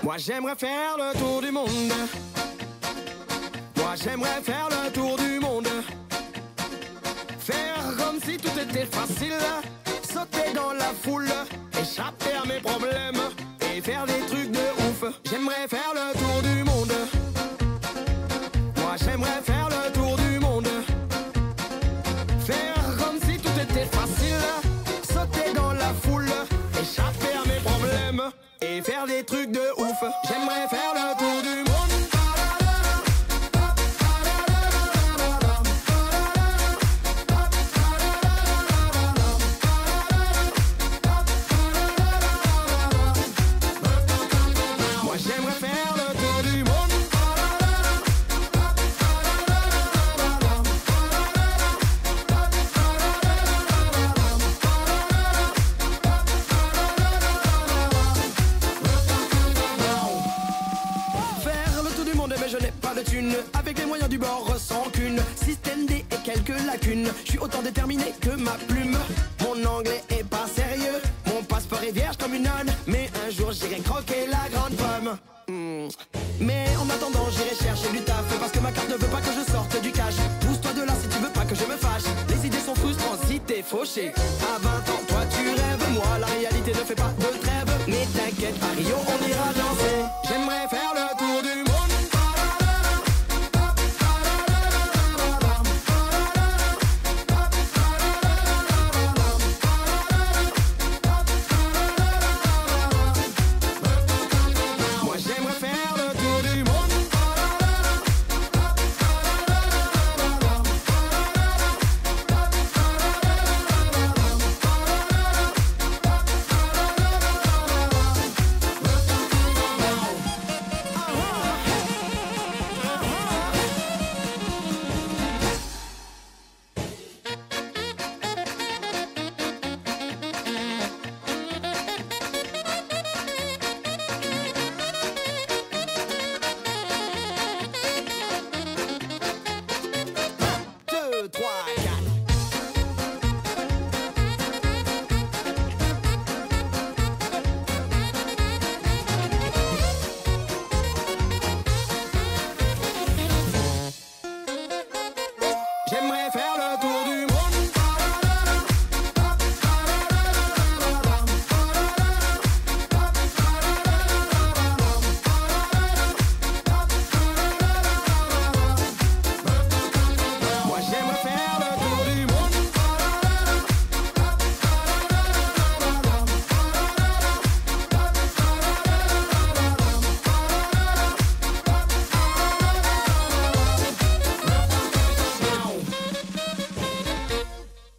Moi j'aimerais faire le tour du monde. Moi j'aimerais faire le tour du monde. Faire comme si tout était facile. Sauter dans la foule, échapper à mes problèmes et faire des trucs de ouf. J'aimerais faire le tour du monde. Moi j'aimerais faire le tour du monde. Faire comme si tout était facile. Sauter dans la foule, échapper à mes problèmes et faire des trucs de ouf. J'aimerais faire le tour du monde. Moi j'aimerais faire le tour du monde. Faire le tour du monde mais je n'ai pas de thune. Avec les moyens du bord sans qu'une. Système D et quelques lacunes. Je suis autant déterminé que ma plume. Mon anglais est pas sérieux. Mon passeport est vierge comme une âne. Mais un jour j'irai croquer la grande pomme. Mais en attendant j'irai chercher du taf. Parce que ma carte ne veut pas que je sorte du cash. Pousse-toi de là si tu veux pas que je me fâche. Les idées sont frustrantes si t'es fauché. À 20 ans toi tu rêves. Moi la réalité ne fait pas de trêve. Mais t'inquiète à Rio on ira danser. J'aimerais faire